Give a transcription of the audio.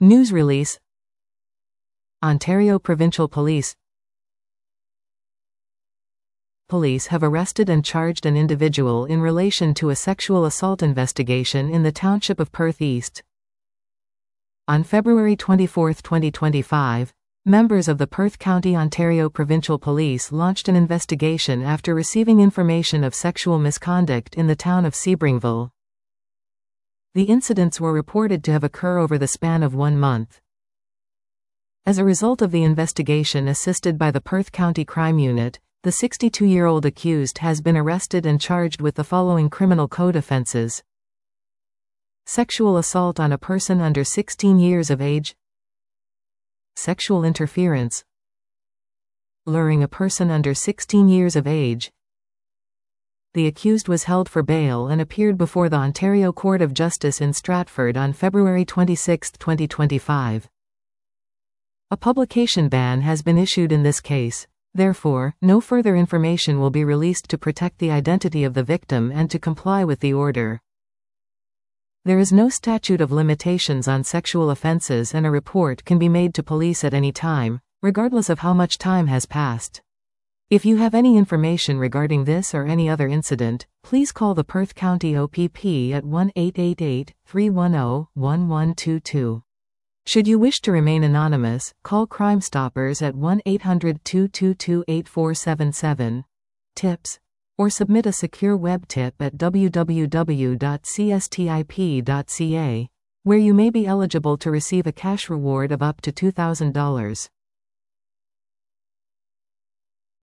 News release. Ontario Provincial Police. Police have arrested and charged an individual in relation to a sexual assault investigation in the township of Perth East. On February 24, 2025, members of the Perth County Ontario Provincial Police launched an investigation after receiving information of sexual misconduct in the town of Sebringville. The incidents were reported to have occurred over the span of 1 month. As a result of the investigation assisted by the Perth County Crime Unit, the 62-year-old accused has been arrested and charged with the following criminal code offences: sexual assault on a person under 16 years of age, sexual interference, luring a person under 16 years of age. The accused was held for bail and appeared before the Ontario Court of Justice in Stratford on February 26, 2025. A publication ban has been issued in this case. Therefore, no further information will be released to protect the identity of the victim and to comply with the order. There is no statute of limitations on sexual offences, and a report can be made to police at any time, regardless of how much time has passed. If you have any information regarding this or any other incident, please call the Perth County OPP at 1-888-310-1122. Should you wish to remain anonymous, call Crime Stoppers at 1-800-222-8477. Tips. Or submit a secure web tip at www.cstip.ca, where you may be eligible to receive a cash reward of up to $2,000.